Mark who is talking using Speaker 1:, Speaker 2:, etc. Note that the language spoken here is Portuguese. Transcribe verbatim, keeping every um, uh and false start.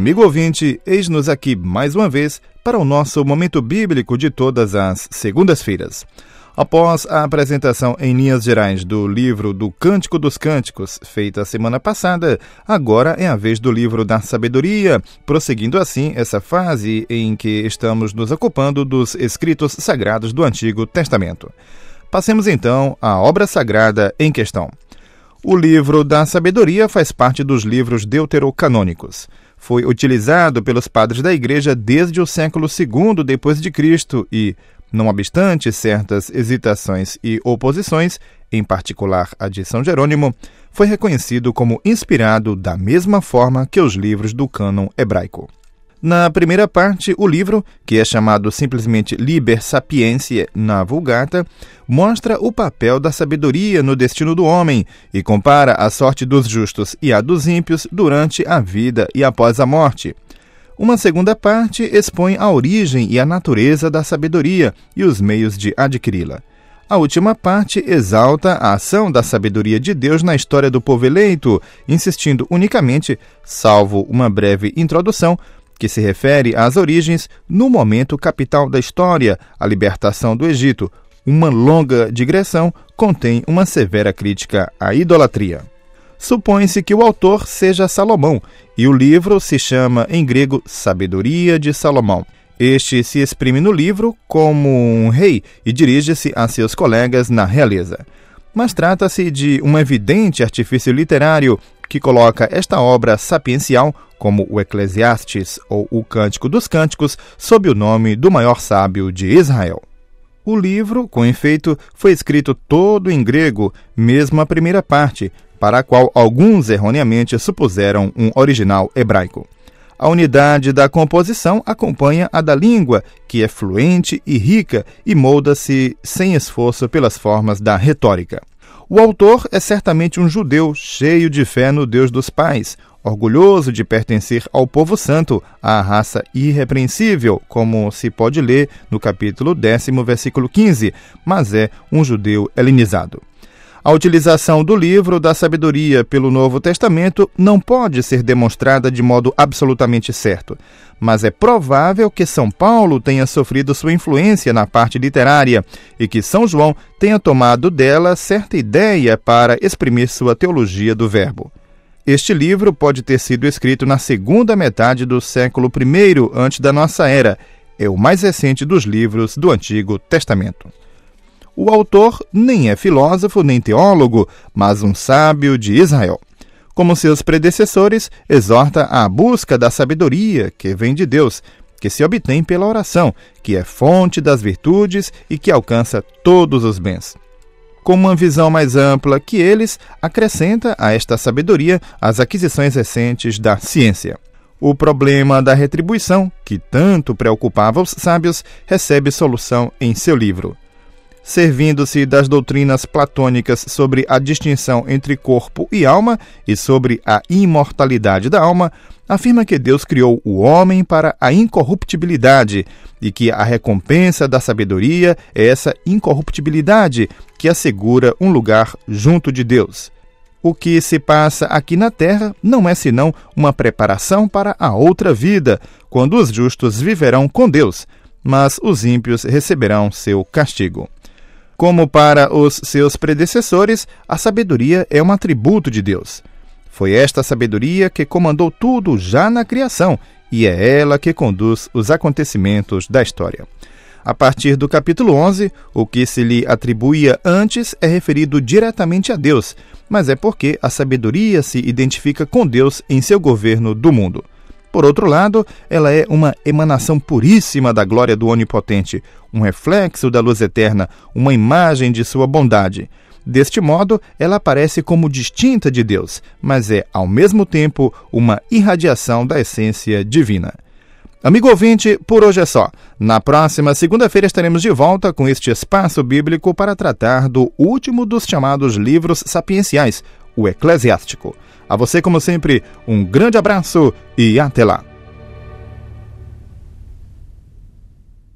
Speaker 1: Amigo ouvinte, eis-nos aqui mais uma vez para o nosso momento bíblico de todas as segundas-feiras. Após a apresentação em linhas gerais do livro do Cântico dos Cânticos, feita a semana passada, agora é a vez do livro da Sabedoria, prosseguindo assim essa fase em que estamos nos ocupando dos escritos sagrados do Antigo Testamento. Passemos então à obra sagrada em questão. O livro da Sabedoria faz parte dos livros deuterocanônicos. Foi utilizado pelos padres da Igreja desde o século segundo depois de Cristo e, não obstante certas hesitações e oposições, em particular a de São Jerônimo, foi reconhecido como inspirado da mesma forma que os livros do cânon hebraico. Na primeira parte, o livro, que é chamado simplesmente Liber Sapientiae na Vulgata, mostra o papel da sabedoria no destino do homem e compara a sorte dos justos e a dos ímpios durante a vida e após a morte. Uma segunda parte expõe a origem e a natureza da sabedoria e os meios de adquiri-la. A última parte exalta a ação da sabedoria de Deus na história do povo eleito, insistindo unicamente, salvo uma breve introdução, que se refere às origens no momento capital da história, a libertação do Egito. Uma longa digressão contém uma severa crítica à idolatria. Supõe-se que o autor seja Salomão, e o livro se chama em grego Sabedoria de Salomão. Este se exprime no livro como um rei e dirige-se a seus colegas na realeza. Mas trata-se de um evidente artifício literário que coloca esta obra sapiencial, como o Eclesiastes ou o Cântico dos Cânticos, sob o nome do maior sábio de Israel. O livro, com efeito, foi escrito todo em grego, mesmo a primeira parte, para a qual alguns erroneamente supuseram um original hebraico. A unidade da composição acompanha a da língua, que é fluente e rica e molda-se sem esforço pelas formas da retórica. O autor é certamente um judeu cheio de fé no Deus dos pais, orgulhoso de pertencer ao povo santo, à raça irrepreensível, como se pode ler no capítulo décimo, versículo quinze, mas é um judeu helenizado. A utilização do livro da sabedoria pelo Novo Testamento não pode ser demonstrada de modo absolutamente certo, mas é provável que São Paulo tenha sofrido sua influência na parte literária e que São João tenha tomado dela certa ideia para exprimir sua teologia do verbo. Este livro pode ter sido escrito na segunda metade do século primeiro antes da nossa era. É o mais recente dos livros do Antigo Testamento. O autor nem é filósofo nem teólogo, mas um sábio de Israel. Como seus predecessores, exorta à busca da sabedoria que vem de Deus, que se obtém pela oração, que é fonte das virtudes e que alcança todos os bens. Com uma visão mais ampla que eles, acrescenta a esta sabedoria as aquisições recentes da ciência. O problema da retribuição, que tanto preocupava os sábios, recebe solução em seu livro. Servindo-se das doutrinas platônicas sobre a distinção entre corpo e alma e sobre a imortalidade da alma, afirma que Deus criou o homem para a incorruptibilidade e que a recompensa da sabedoria é essa incorruptibilidade que assegura um lugar junto de Deus. O que se passa aqui na terra não é senão uma preparação para a outra vida, quando os justos viverão com Deus, mas os ímpios receberão seu castigo. Como para os seus predecessores, a sabedoria é um atributo de Deus. Foi esta sabedoria que comandou tudo já na criação, e é ela que conduz os acontecimentos da história. A partir do capítulo onze, o que se lhe atribuía antes é referido diretamente a Deus, mas é porque a sabedoria se identifica com Deus em seu governo do mundo. Por outro lado, ela é uma emanação puríssima da glória do Onipotente, um reflexo da luz eterna, uma imagem de sua bondade. Deste modo, ela aparece como distinta de Deus, mas é, ao mesmo tempo, uma irradiação da essência divina. Amigo ouvinte, por hoje é só. Na próxima segunda-feira estaremos de volta com este espaço bíblico para tratar do último dos chamados livros sapienciais, o Eclesiástico. A você, como sempre, um grande abraço e até lá!